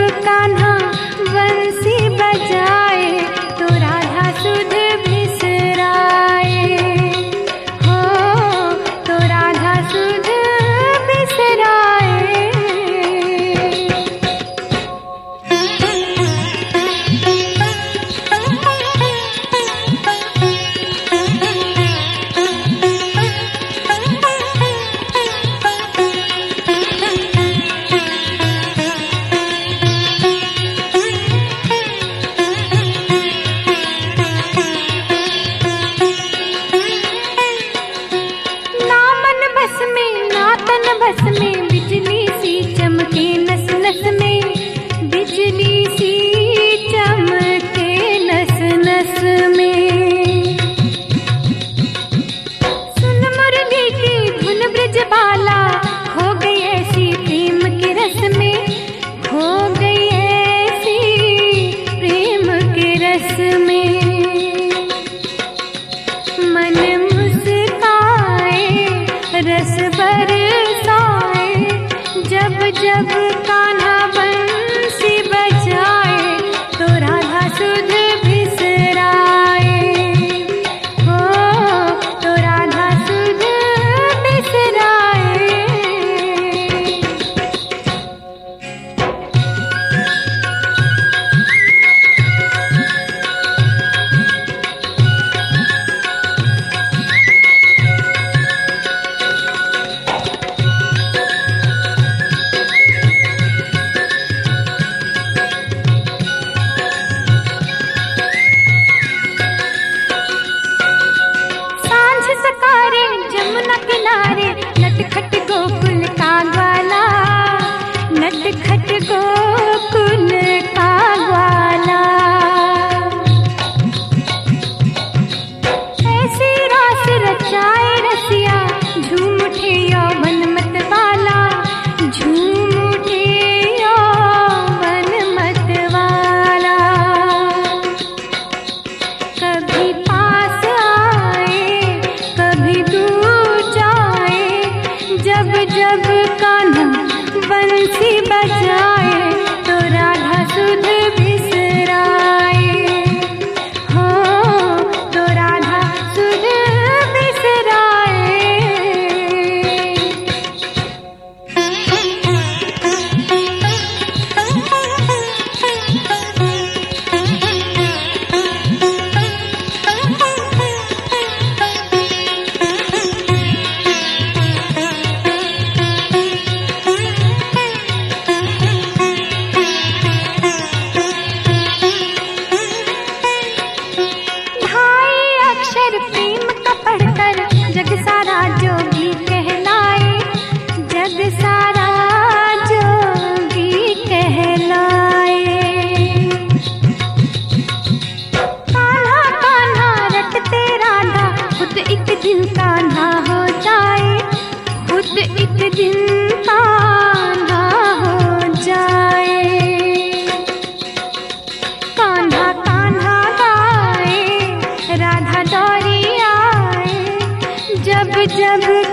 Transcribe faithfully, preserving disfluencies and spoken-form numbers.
कान्हा बंसी बजाए तो राधा सुध बिसराए, हो तो राधा सुध बिसराए। बस में बिजली सी चमके नस नस में, बिजली सी चमके नस नस में। सुन मुरली की धुन ब्रजबाला, खो गई ऐसी प्रेम के रस में, खो गई ऐसी प्रेम के रस में। मन मुस्काए रस बरसाए, जब जब कान्हा बंसी बजाए तो राधा सुध बिसराए, हो तो राधा सुध बिसराए। किनारे नटखट गोकुल का ग्वाला, नटखट गोकुल का ग्वाला। ऐसी रास रचाए रसिया, झूम उठे यौवन मत वाला, झूम उठे यौवन मत वाला। कभी पास आए कभी दूर जाए, जब जब कान्हा बंसी बजाए तो राधा सुध बिसराए, हो तो राधा सुध बिसराए। प्रेम का पढ़कर जग सारा जोगी कहलाए, जग सारा जोगी कहलाए। कान्हा कान्हा रटते राधा, खुद एक दिन कान्हा हो जाए, खुद एक दिन कान्हा हो जाए। कान्हा कान्हा गाए राधा दौड़ी आए, जब जब